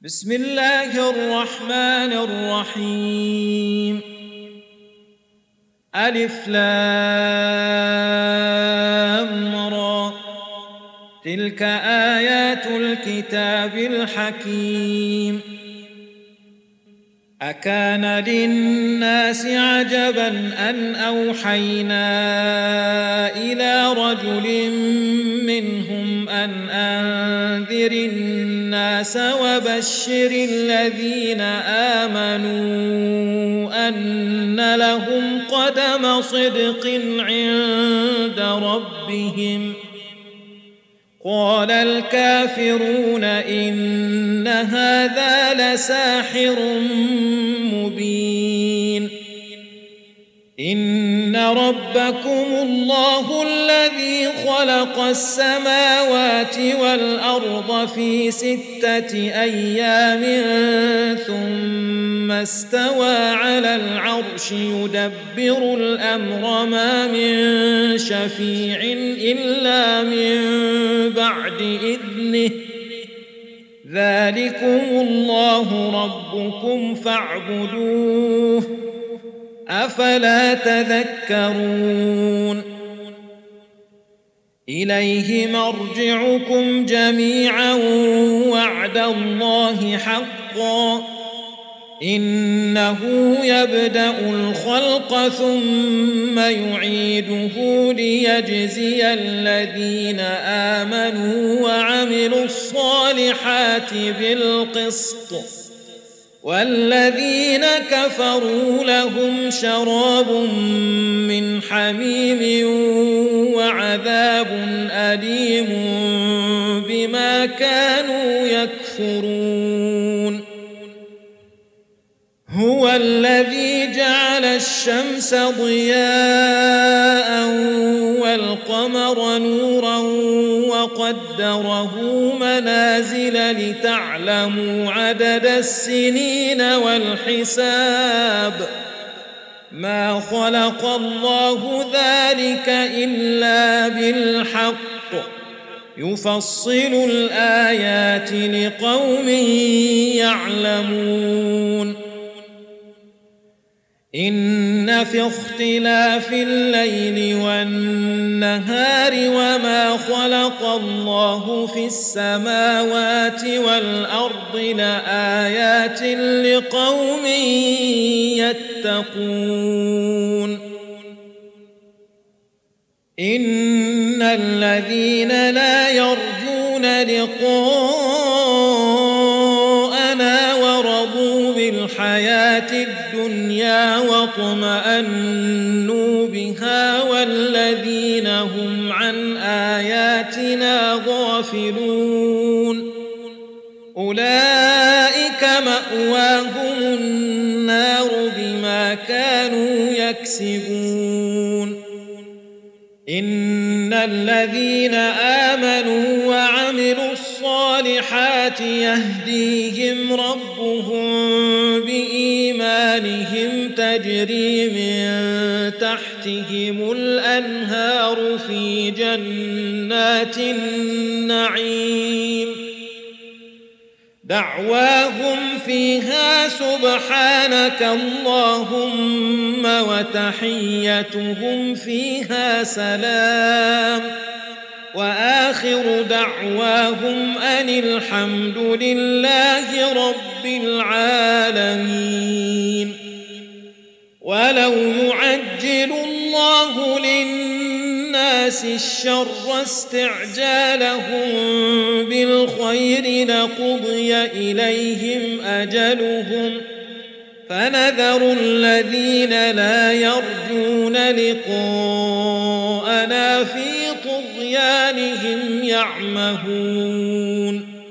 بسم الله الرحمن الرحيم. ألف لام را، تلك آيات الكتاب الحكيم. أكان للناس عجبا أن أوحينا إلى رجل منهم أن أنذر الناس وبشر الذين آمنوا أن لهم قدم صدق عند ربهم. قال الكافرون إن هذا لساحر مبين. إن ربكم الله الذي خلق السماوات والأرض في 6 أيام ثم استوى على العرش يدبر الأمر ما من شفيع إلا من بعد إذنه. ذلكم الله ربكم فاعبدوه أفلا تذكرون. إليه مرجعكم جميعا وعد الله حقا. إنه يبدأ الخلق ثم يعيده ليجزي الذين آمنوا وعملوا الصالحات بالقسط، والذين كفروا لهم شراب من حميم وعذاب أليم بما كانوا يكفرون. هو الذي جعل الشمس ضياء والقمر نورا وقدره منازل لتعلموا عدد السنين والحساب. ما خلق الله ذلك إلا بالحق، يفصل الآيات لقوم يعلمون. إن في اختلاف الليل والنهار وما خلق الله في السماوات والأرض لآيات لقوم يتقون. إن الذين لا يرجون لقاءنا ورضوا بالحياة الدنيا واطمأنوا بها والذين هم عن آياتنا غافلون أولئك مأواهم النار بما كانوا يكسبون. إن الذين آمنوا وعملوا الصالحات يهديهم ربهم بإيمانهم تجري من تحتهم الأنهار في جنات النعيم. دعواهم فيها سبحانك اللهم وتحيتهم فيها سلام، وآخر دعواهم أن الحمد لله رب العالمين. ولو يعجل الله للناس الشر استعجالهم بالخير لقضي إليهم أجلهم، فنذر الذين لا يرجون لقاءنا في طغيانهم يعمهون.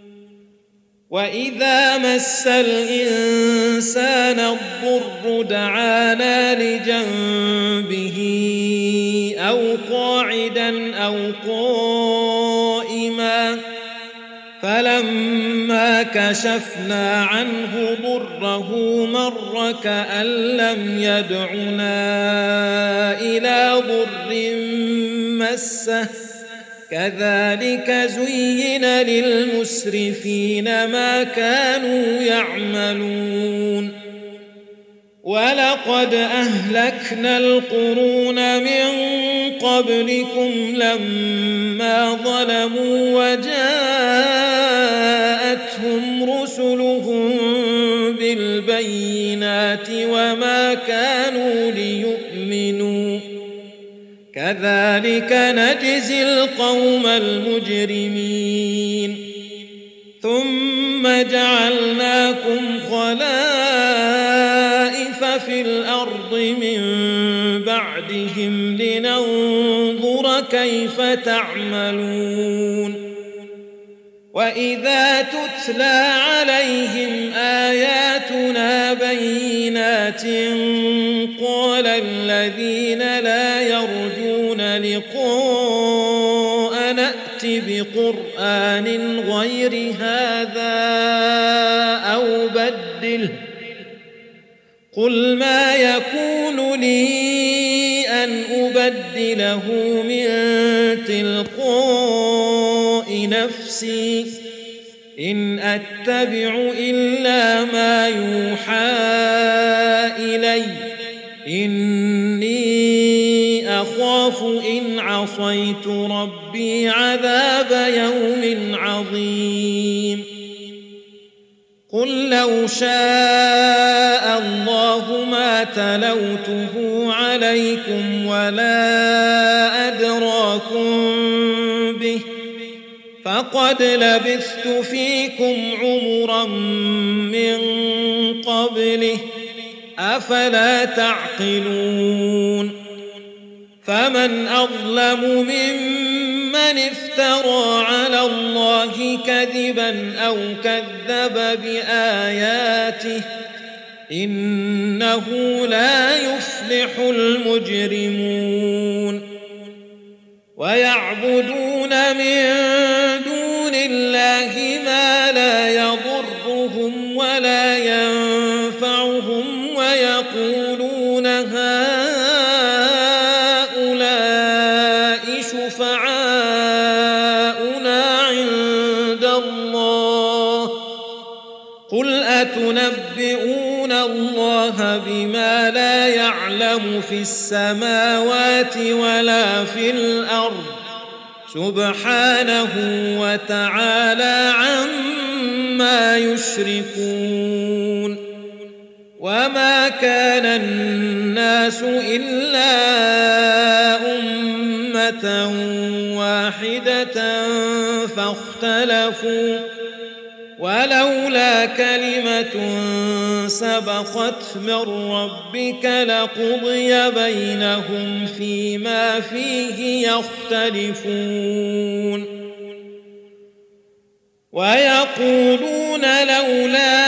وإذا مس الإنسان الضر دعانا لجنبه أو قاعدا أو قائما، فلما كشفنا عنه ضره مر كأن لم يدعنا إلى ضر مسه كذلك زين للمسرفين ما كانوا يعملون ولقد أهلكنا القرون من قبلكم لما ظلموا وجاءتهم رسلهم بالبينات وما كانوا ليؤمنوا كذلك نجزي القوم المجرمين ثم جعلناكم خلائف في الأرض من بعدهم لننظر كيف تعملون وإذا تتلى عليهم آياتنا بينات قال الذين لا يرجون لقاء نأت بقرآن غير هذا أو بدله قل ما يكون لي أن أبدله من تلقاء نفسي إن أتبع إلا ما يوحى إلي إني أخاف إن عصيت ربي عذاب يوم عظيم قل لو شاء الله ما تلوته عليكم ولا أدراكم به فقد لبثت فيكم عمرا من قبله أفلا تعقلون فمن أظلم ممن افترى على الله كذبا أو كذب بآياته إنه لا يفلح المجرمون ويعبدون من دون الله ما لا يضرهم ولا ينفعهم ويقولون هؤلاء شفعاؤنا عند الله قل أتنبئون الله بما لا يعلم في السماوات ولا في الأرض سبحانه وتعالى عما يشركون وما كان الناس إلا أمة واحدة فاختلفوا ولولا كلمة سبقت من ربك لقضي بينهم فيما فيه يختلفون ويقولون لولا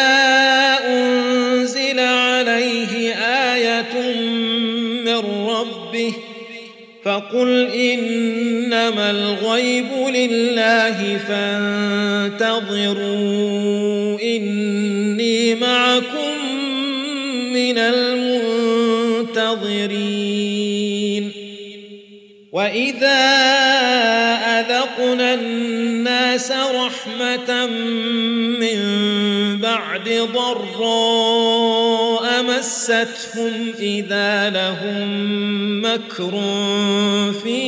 أنزل عليه آية من ربه فقل إنما الغيب لله فانتظروا إني معكم من المنتظرين وإذا أذقنا الناس رحمة من بعد ضراء مستهم إذا لهم مكر في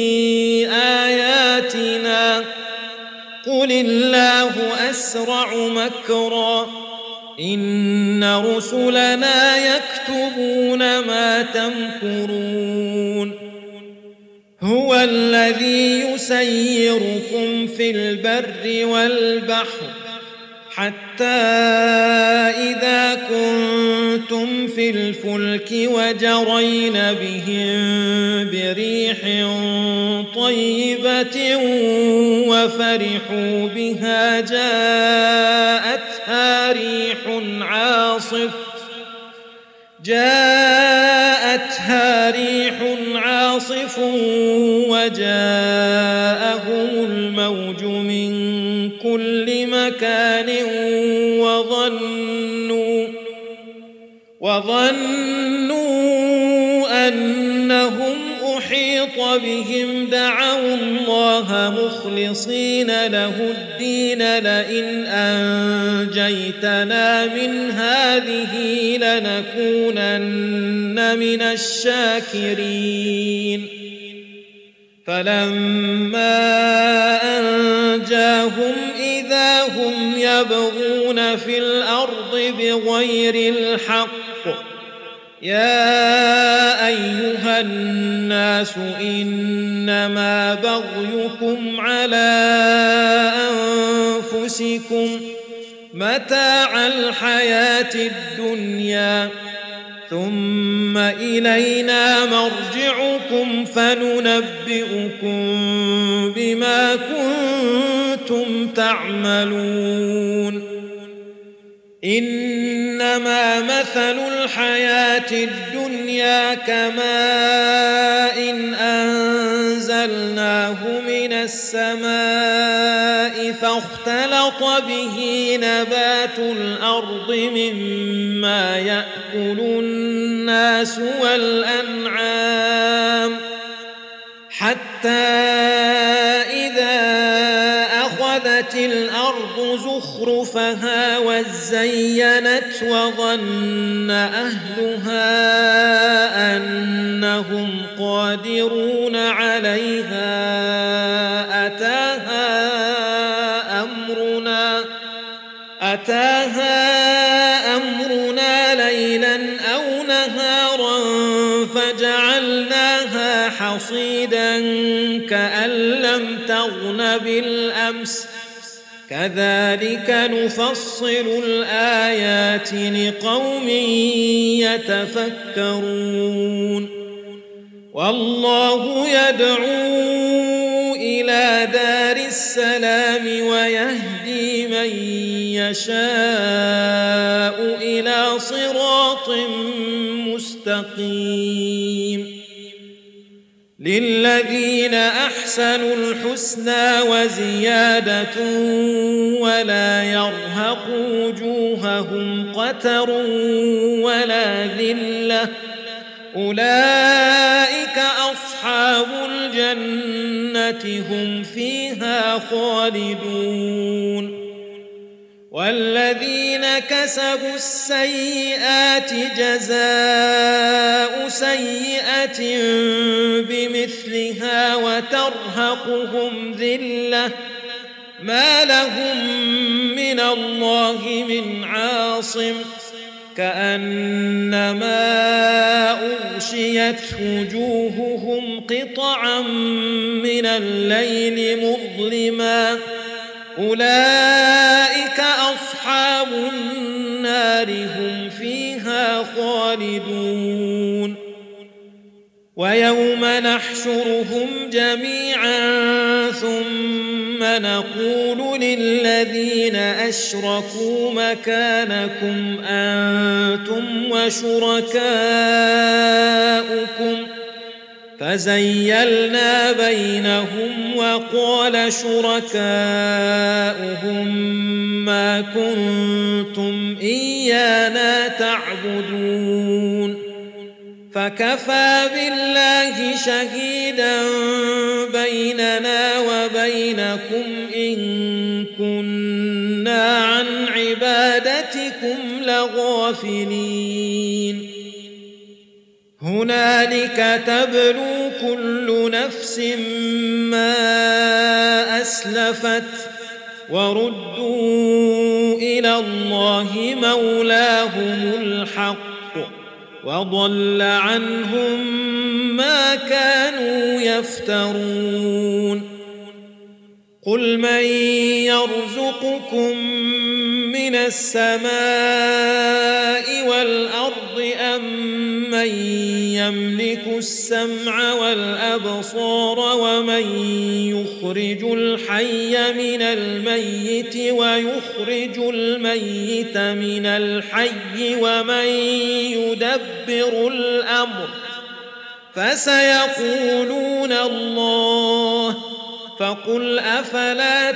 آياتنا قل الله أسرع مكرا إن رسلنا يكتبون ما تمكرون هو الذي يسيركم في البر والبحر حتى إذا كنتم في الفلك وجرين بهم بريح طيبة وفرحوا بها جاءتها ريح عاصف وجاءهم الموج من كل مكان وظنوا أنهم أحيط أحيط بهم دعوا الله مخلصين له الدين لئن أنجيتنا من هذه لنكونن من الشاكرين فلما أنجاهم إذا هم يبغون في الأرض بغير الحق يا أيها الناس إنما بغيكم على أنفسكم متاع الحياة الدنيا ثم إلينا مرجعكم فننبئكم بما كنتم تعملون إنما مثل الحياة الدنيا كماء أنزلناه من السماء فاختلط به نبات الأرض مما يأكل الناس والأنعام حتى إذا أخذت الأرض زخرفها وزينت وظن أهلها أنهم قادرون عليها أتاها أمرنا ليلا أو نهارا فجعلناها حصيدا كأن لم تغن بالأمس كذلك نفصل الآيات لقوم يتفكرون والله يدعو إلى دار السلام ويهدي من يشاء إلى صراط مستقيم للذين أحسنوا الحسنى وزيادة ولا يرهق وجوههم قتر ولا ذلة أولئك أصحاب الجنة هم فيها خالدون والذين كسبوا السيئات جزاء سيئة بمثلها وترهقهم ذلة ما لهم من الله من عاصم كأنما أغشيت وجوههم قطعا من الليل مظلما أولئك أصحاب النار هم فيها خالدون ويوم نحشرهم جميعا ثم نقول للذين أشركوا مكانكم أنتم وشركاؤكم فزيلنا بينهم وقال شركاؤهم ما كنتم إيانا تعبدون فكفى بالله شهيدا بيننا وبينكم إن كنا عن عبادتكم لغافلين هنالك تبلو كل نفس ما أسلفت وردوا إلى الله مولاهم الحق وضل عنهم ما كانوا يفترون قل من يرزقكم من السماء والأرض أم من يملك السمع والأبصار ومن يخرج الحي من الميت ويخرج الميت من الحي ومن يدبر الأمر فسيقولون الله فقل أفلا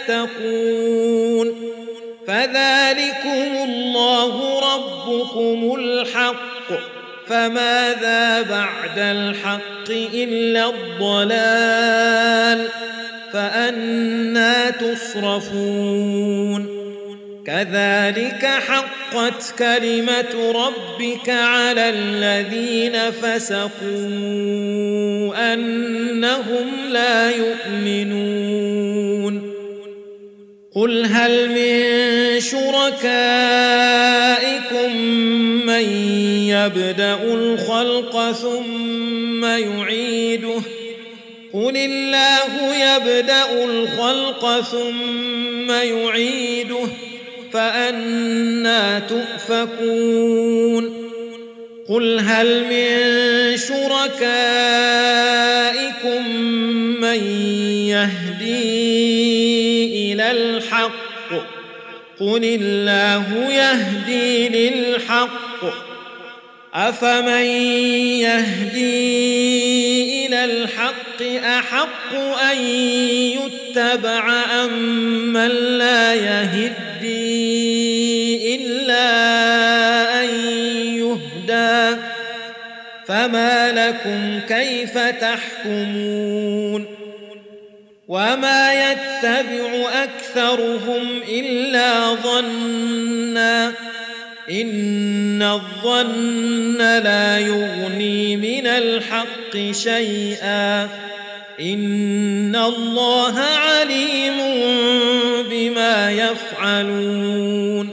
تتقون فذلكم الله ربكم الحق فماذا بعد الحق إلا الضلال فأنى تصرفون كذلك حقت كلمة ربك على الذين فسقوا أنهم لا يؤمنون قل هل من شركائكم من يبدأ الخلق ثم يعيده قل الله يبدأ الخلق ثم يعيده فأنى تؤفكون قل هل من شركائكم من يهدي إلى الحق قل الله يهدي للحق أفمن يهدي إلى الحق أحق أن يتبع أم من لا يهدي إلا أن يهدى فما لكم كيف تحكمون وما يتبع أكثرهم إلا ظنًّا إن الظن لا يغني من الحق شيئا إن الله عليم بما يفعلون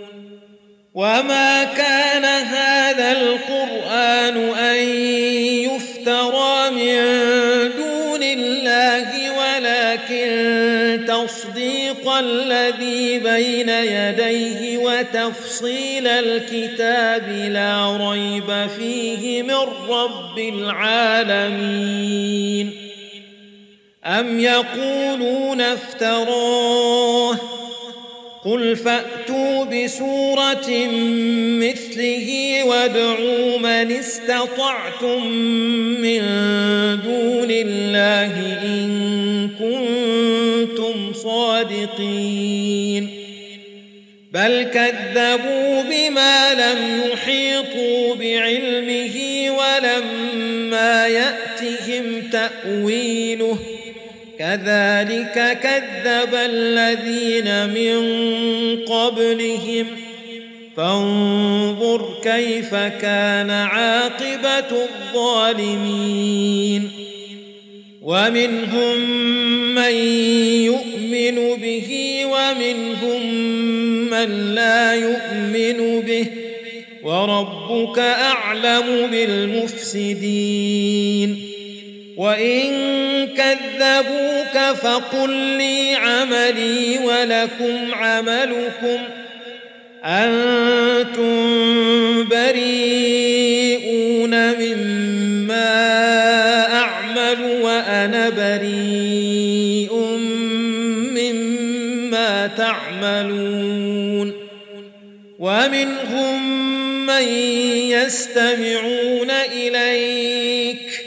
وما كان هذا القرآن أن يفترى من دون الله ولكن تصديق الذي بين يديه وتفصيل الكتاب لا ريب فيه من رب العالمين أم يقولون افتراه قل فأتوا بسورة مثله وادعوا من استطعتم من دون الله إن كنتم صادقين بل كذبوا بما لم يحيطوا بعلمه ولما يأتهم تأويله كذلك كذب الذين من قبلهم فانظر كيف كان عاقبة الظالمين ومنهم من يؤمن به ومنهم من لا يؤمن به وربك أعلم بالمفسدين وإن كذبوك فقل لي عملي ولكم عملكم أنتم بريئون مما أعمل وأنا بريء مما تعملون ومنهم من يستمعون إليك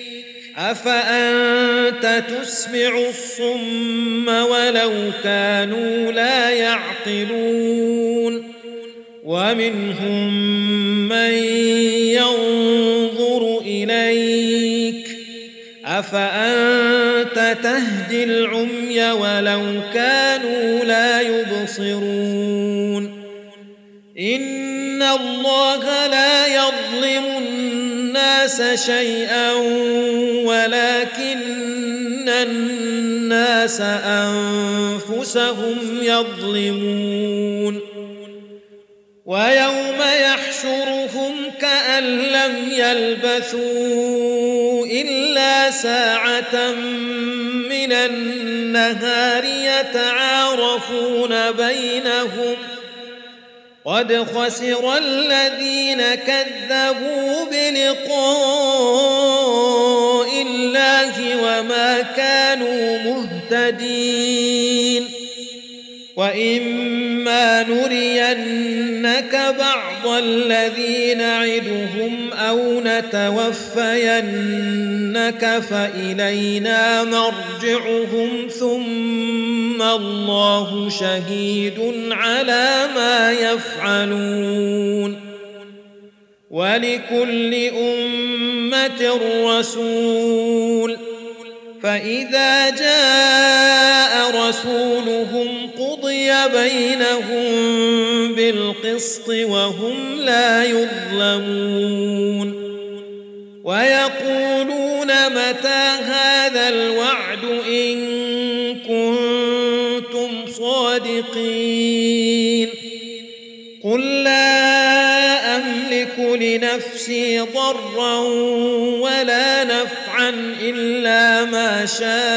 أفأنت تسمع الصم ولو كانوا لا يعقلون ومنهم من ينظر إليك أفأنت تهدي العمي ولو كانوا لا يبصرون إن الله لا يظلم الناس شيئا ولكن الناس أنفسهم يظلمون ويوم يحشرهم كأن لم يلبثوا إلا ساعة من النهار يتعارفون بينهم قد خسر الذين كذبوا بلقاء الله وما كانوا مهتدين وإما نرينك بعض الذي نعدهم أو نتوفينك فإلينا مرجعهم ثم الله شهيد على ما يفعلون ولكل أمة رسول فإذا جاء رسولهم قضي بينهم بالقسط وهم لا يظلمون ويقولون متى هذا الوعد إن كنتم صادقين قل لا أملك لنفسي ضرا ولا نفعا إلا ما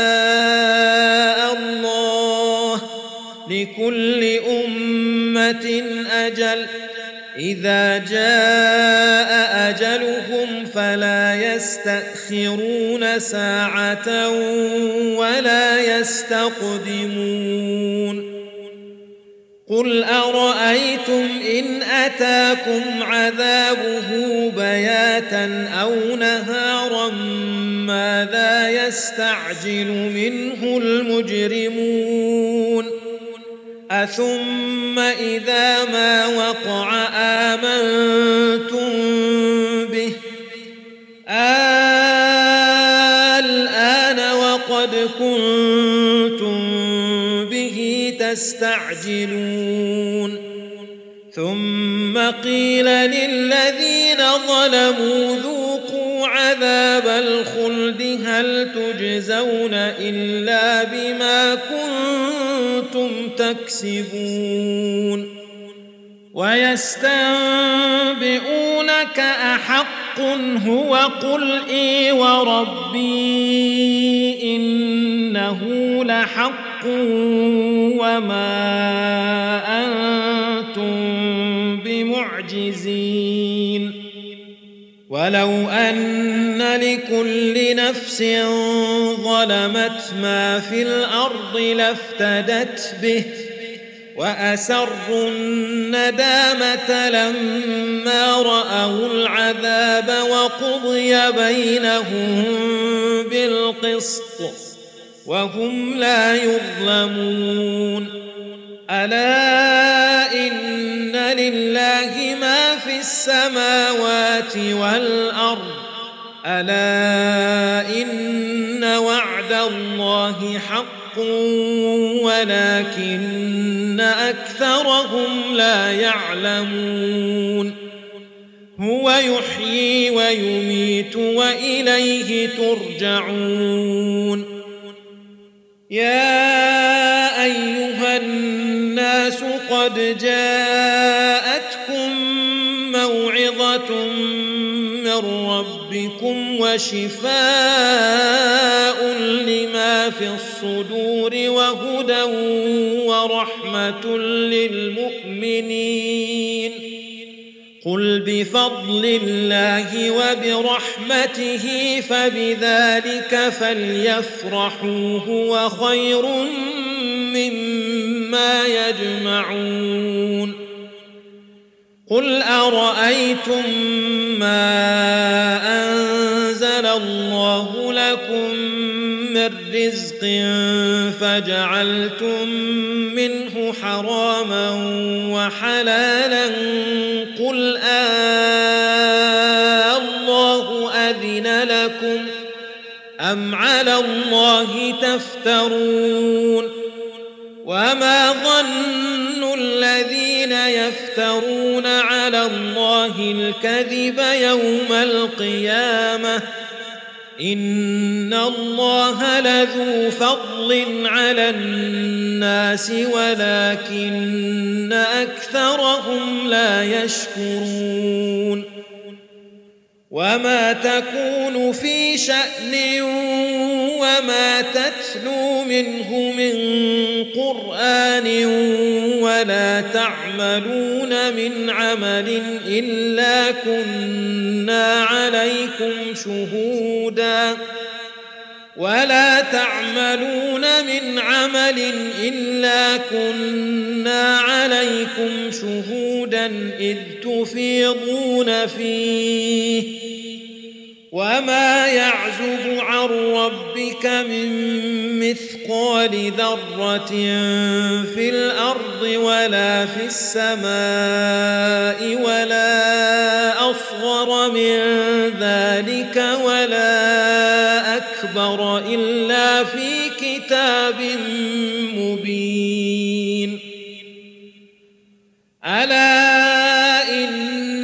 شاء الله لكل أمة أجل إذا جاء أجلهم فلا يستأخرون ساعة ولا يستقدمون قل أرأيتم إن أتاكم عذابه بياتا أو نهارا ماذا يستعجل منه المجرمون أثم إذا ما وقع آمنتم به الآن وقد كنتم به تستعجلون ثم قيل للذين ظلموا ذوقوا عذاب الخلد هل تجزون إلا بما كنتم تكسبون ويستنبئونك أحق هو قل إي وربي إنه لحق وما أنتم بمعجزين ولو أن لكل نفس ظلمت ما في الأرض لافتدت به وأسروا الندامة لما رأوا العذاب وقضي بينهم بالقسط وهم لا يظلمون ألا إن لله ما في السماوات والأرض ألا إن وعد الله حق ولكن أكثرهم لا يعلمون هو يحيي ويميت وإليه ترجعون يا أيها الناس قد جاءتكم موعظة من ربكم وشفاء لما في الصدور وهدى ورحمة للمؤمنين قل بفضل الله وبرحمته فبذلك فليفرحوا هو خير مما يجمعون قل أرأيتم ما أنزل الله لكم من رزق فجعلتم منه حراما وحلالا قل الله أذن لكم أم على الله تفترون وما ظن الذين يفترون على الله الكذب يوم القيامة إن الله لذو فضل على الناس ولكن أكثرهم لا يشكرون وما تكون في شأن وما تتلو منه من قرآن ولا تعملون من عمل إلا كنا عليكم شهودا إذ تفيضون فيه وما يعزب عن ربك من مثقال ذرة في الأرض ولا في السماء ولا أصغر من ذلك ولا أكبر إلا في كتاب مبين. ألا إن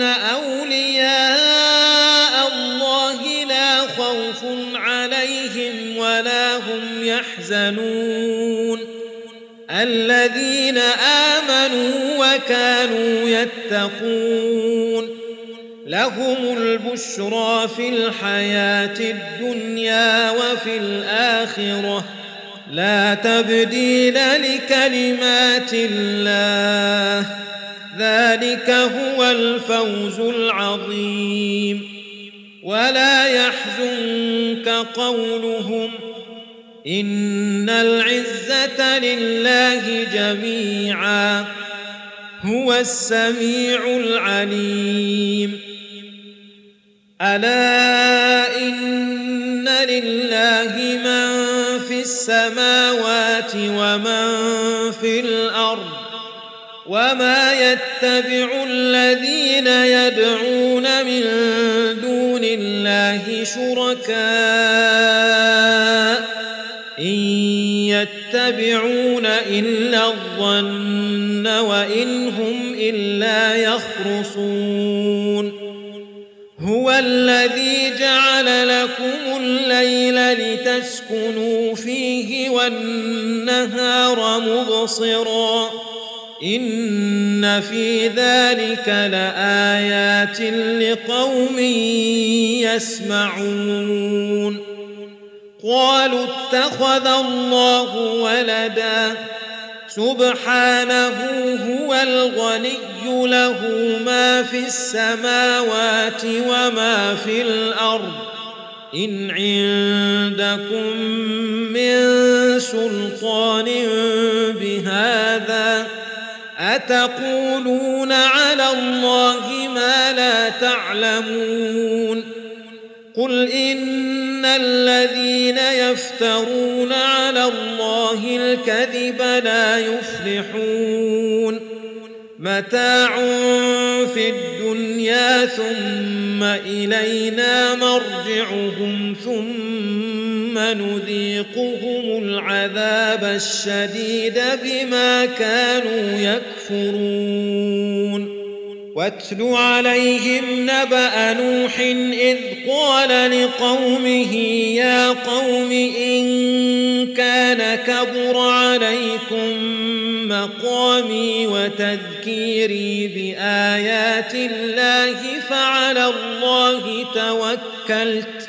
أولياء الله لا خوف عليهم ولا هم يحزنون الذين آمنوا وكانوا يتقون لهم البشرى في الحياة الدنيا وفي الآخرة لا تبديل لكلمات الله ذلك هو الفوز العظيم. ولا يحزنك قولهم إن العزة لله جميعا هو السميع العليم. ألا إن لله من في السماوات ومن في الأرض وما يتبع الذين يدعون من دون الله شركاء إن يتبعون إلا الظن وإن هم إلا يخرصون. هو الذي جعل لكم الليل لتسكنوا فيه والنهار مبصرا إن في ذلك لآيات لقوم يسمعون. قالوا اتخذ الله ولدا سبحانه هو الغني له ما في السماوات وما في الأرض إن عندكم من سلطان بهذا أتقولون على الله ما لا تعلمون. قل إن الذين يفترون على الله الكذب لا يفلحون متاع في الدنيا ثم إلينا مرجعهم ثم نذيقهم العذاب الشديد بما كانوا يكفرون. واتل عليهم نبأ نوح إذ قال لقومه يا قوم إن كان كبر عليكم مقامي وتذكيري بآيات الله فعلى الله توكلت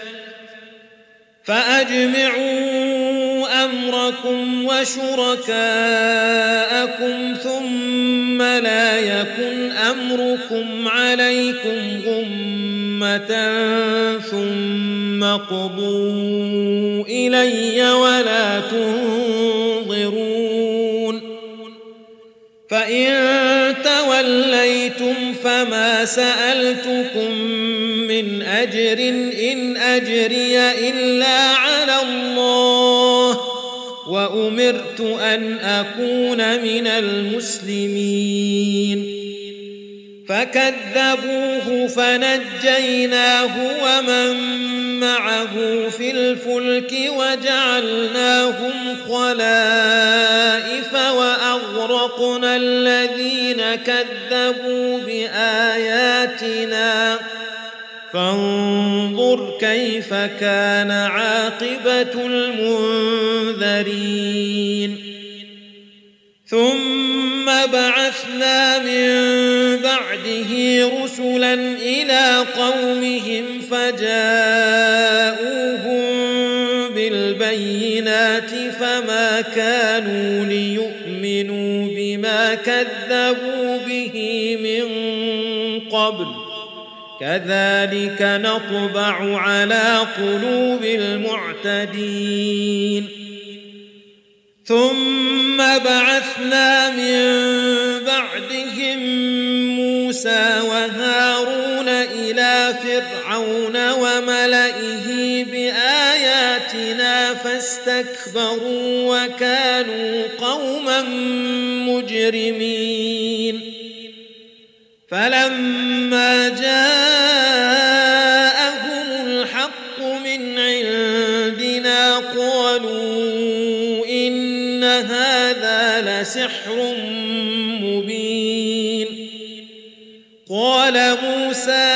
فأجمعوا أمركم وشركاءكم ثم لا يكن أمركم عليكم غمة ثم قضوا إلي ولا تنظرون. فإن توليتم فما سألتكم من أجر إن أجري إلا على الله وأمرت أن أكون من المسلمين. فكذبوه فنجيناه ومن معه في الفلك وجعلناهم خلائف وأغرقنا الذين كذبوا بآياتنا فانظر كيف كان عاقبة المنذرين. ثم بعثنا من بعده رسلا إلى قومهم فجاءوهم بالبينات فما كانوا ليؤمنوا بما كذبوا به من قبل كذلك نطبع على قلوب المعتدين. ثم بعثنا من بعدهم موسى وهارون إلى فرعون وملئه بآياتنا فاستكبروا وكانوا قوما مجرمين فلما جاءهم الحق من عندنا قالوا إن هذا لسحر مبين قال موسى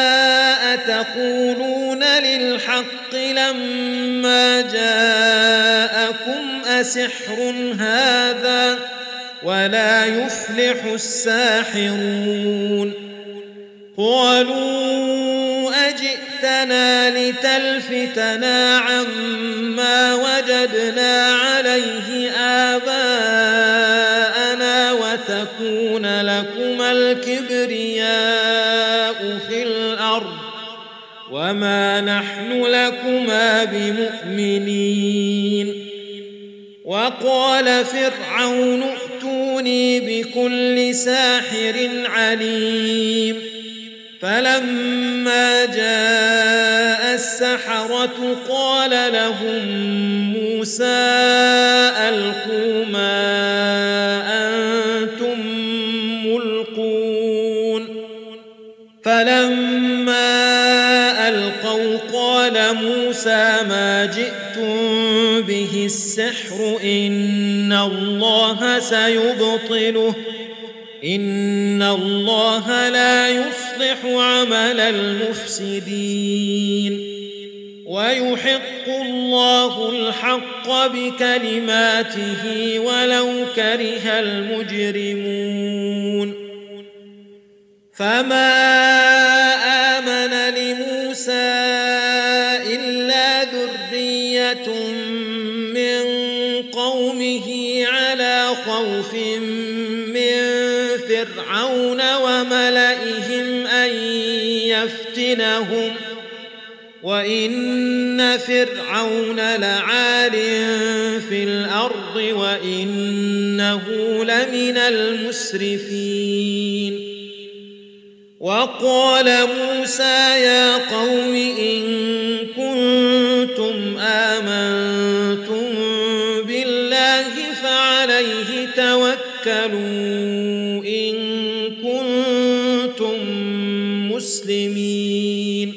أتقولون للحق لما جاءكم أسحر هذا ولا يفلح الساحرون قالوا أجئتنا لتلفتنا عما وجدنا عليه آباءنا وتكون لكما الكبرياء في الأرض وما نحن لكما بمؤمنين وقال فرعون ائتوني بكل ساحر عليم فلما جاء السحرة قال لهم موسى ألقوا ما أنتم ملقون فلما ألقوا قال موسى ما جئتم به السحر إن الله سيبطله إن الله لا يصلح عمل المفسدين ويحق الله الحق بكلماته ولو كره المجرمون فما آمن لموسى إلا ذرية من قومه على خوف من فرعون وملئهم أن يفتنهم وإن فرعون لعال في الأرض وإنه لمن المسرفين وقال موسى يا قوم إن كنتم آمنتم بالله فعليه توكلوا إن كنتم مسلمين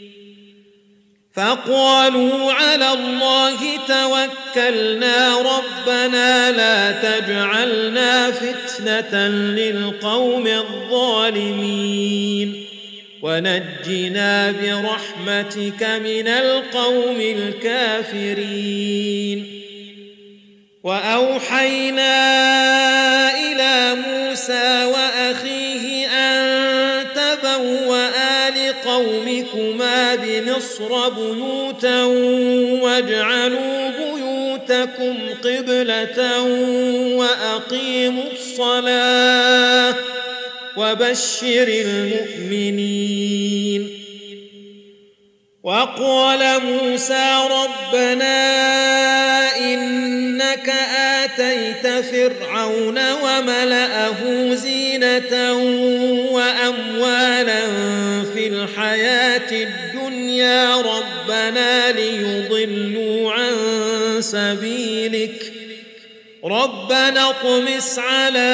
فقالوا على الله توكلنا ربنا لا تجعلنا فتنة للقوم الظالمين ونجنا برحمتك من القوم الكافرين وأوحينا إلى موسى وأخيه أن تبوأ لقومكما بمصر بيوتا واجعلوا بيوتكم قبلة وأقيموا الصلاة وبشر المؤمنين وقال موسى ربنا إنك آتيت فرعون وملأه زينة وأموالا في الحياة الدنيا ربنا ليضلوا عن سبيلك ربنا اطمس على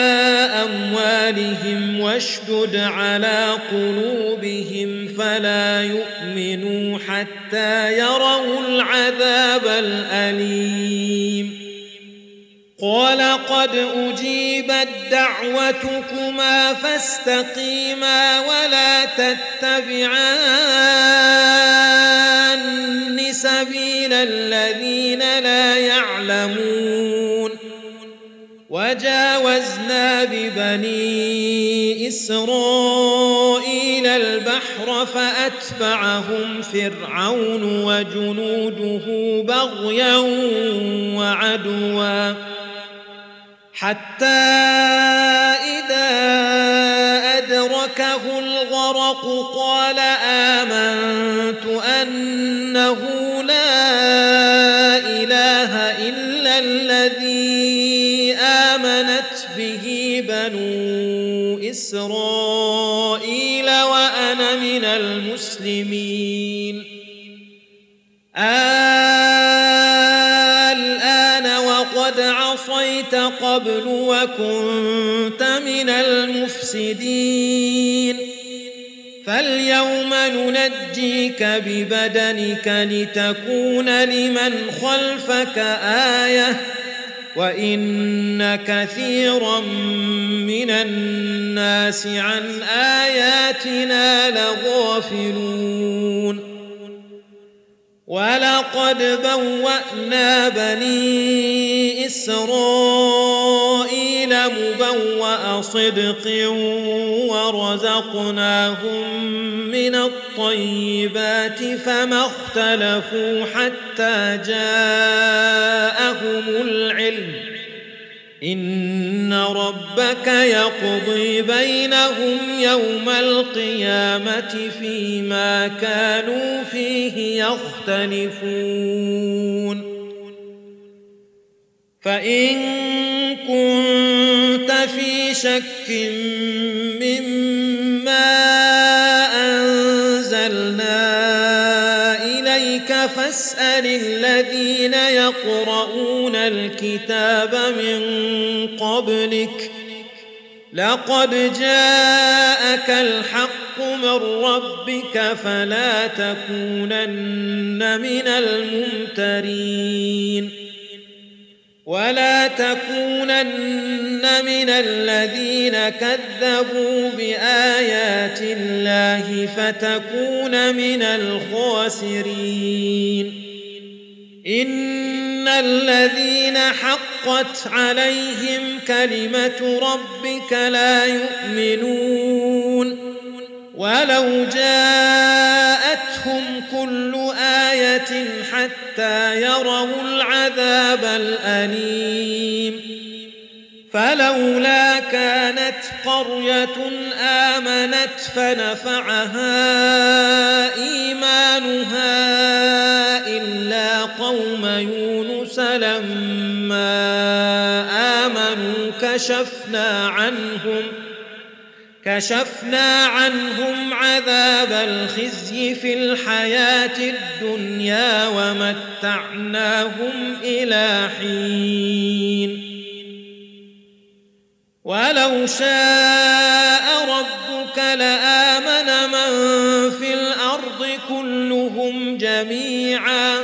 أموالهم واشدد على قلوبهم فلا يؤمنوا حتى يروا العذاب الأليم قال قد أجيبت دعوتكما فاستقيما ولا تتبعان سبيل الذين لا يعلمون وجاوزنا ببني إسرائيل البحر فأتبعهم فرعون وجنوده بغيا وعدوا حتى إذا أدركه الغرق قال آمنت أنه لا إله إلا الذي آمنت به بنو إسرائيل وأنا كان من المسلمين الآن وقد عصيت قبل وكنت من المفسدين فاليوم ننجيك ببدنك لتكون لمن خلفك آية وإن كثيرا من الناس عن آياتنا لغافلون ولقد بوأنا بني إسرائيل مبوأ صدق ورزقناهم من الطيبات فما اختلفوا حتى جاءهم العلم إن ربك يقضي بينهم يوم القيامة فيما كانوا فيه يختلفون فإن كنت في شك مما أنزلنا إليك فاسأل الذين يقرؤون الكتاب من قبلك لقد جاءك الحق من ربك فلا تكونن من الممترين ولا تكونن من الذين كذبوا بآيات الله فتكون من الخاسرين إن الذين حقت عليهم كلمة ربك لا يؤمنون ولو جاءتهم كل آية حتى يروا العذاب الأليم فلولا كانت قرية آمنت فنفعها إيمانها إلا قوم يونس لما آمنوا كشفنا عنهم عذاب الخزي في الحياة الدنيا ومتعناهم إلى حين ولو شاء ربك لآمن من في الأرض كلهم جميعا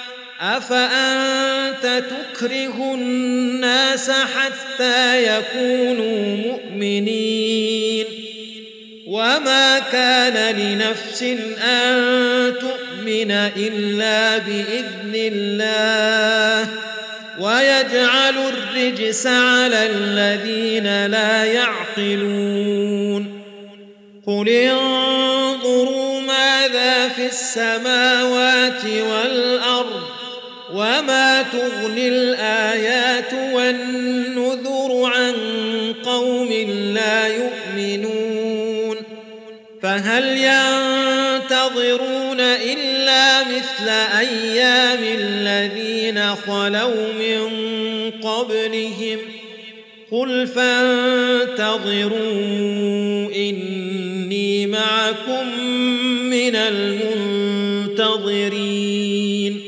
أفأنت تكره الناس حتى يكونوا مؤمنين وما كان لنفس أن تؤمن إلا بإذن الله ويجعل الرجس على الذين لا يعقلون قل انظروا ماذا في السماوات والأرض وما تغني الآيات والنذر عن قوم لا يؤمنون فهل ينتظرون إلا مثل أيام الذين خلوا من قبلهم قل فانتظروا إني معكم من المنتظرين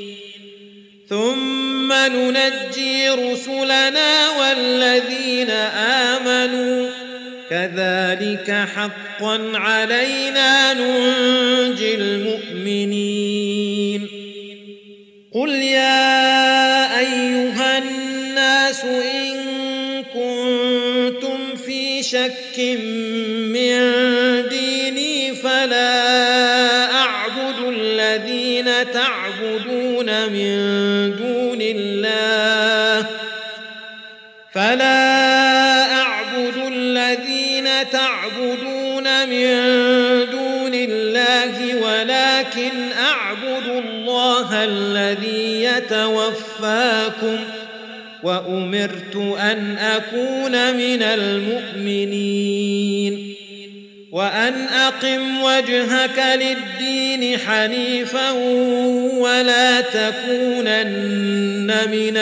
ثم ننجي رسلنا والذين آمنوا كذلك حقا علينا ننجي المؤمنين قل يا أيها الناس إن كنتم في شك من ديني فلا أعبد الذين تعبدون من دون الله ولكن أعبد الله الذي يتوفاكم وأمرت أن أكون من المؤمنين وأن أقم وجهك للدين حنيفا ولا تكونن من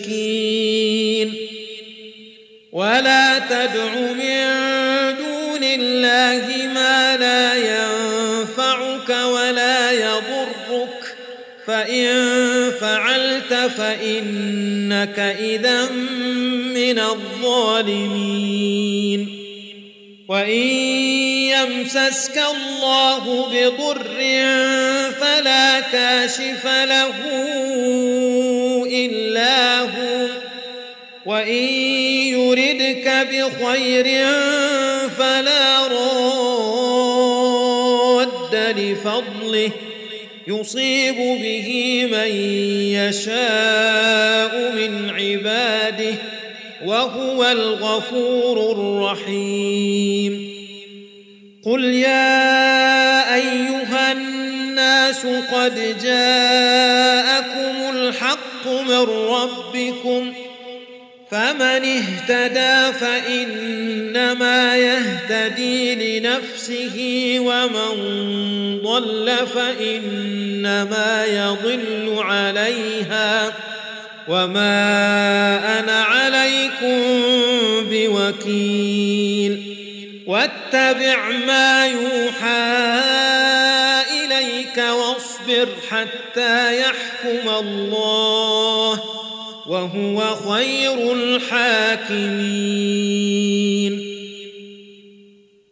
المشركين ولا تدع من دون بالله ما لا ينفعك ولا يضرك فإن فعلت فإنك إذا من الظالمين وإن يمسسك الله بضر فلا كاشف له إلا هو وإن يردك بخير فلا راد لفضله يصيب به من يشاء من عباده وهو الغفور الرحيم قل يا أيها الناس قد جاءكم الحق من ربكم فمن اهتدى فإنما يهتدي لنفسه ومن ضل فإنما يضل عليها وما أنا عليكم بوكيل واتبع ما يوحى إليك واصبر حتى يحكم الله وهو خير الحاكمين